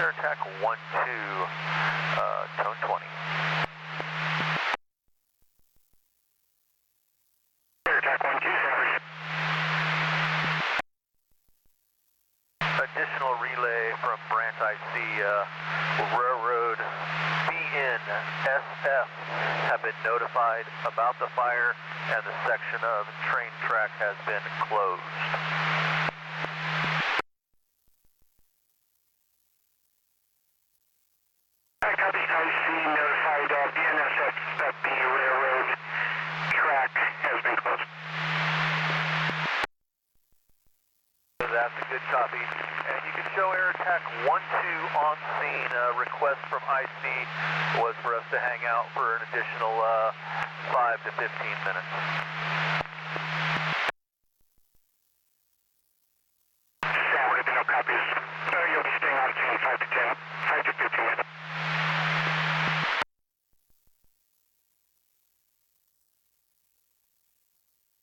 Air Attack 1-2, tone 20. Air Attack 1-2, sir. Additional relay from Branch IC, Railroad BNSF have been notified about the fire and the section of train track has been closed. I copy. IC notified BNSF that the railroad track has been closed. That's a good copy. And you can show Air Attack 1-2 on scene. A request from IC was for us to hang out for an additional 5 to 15 minutes.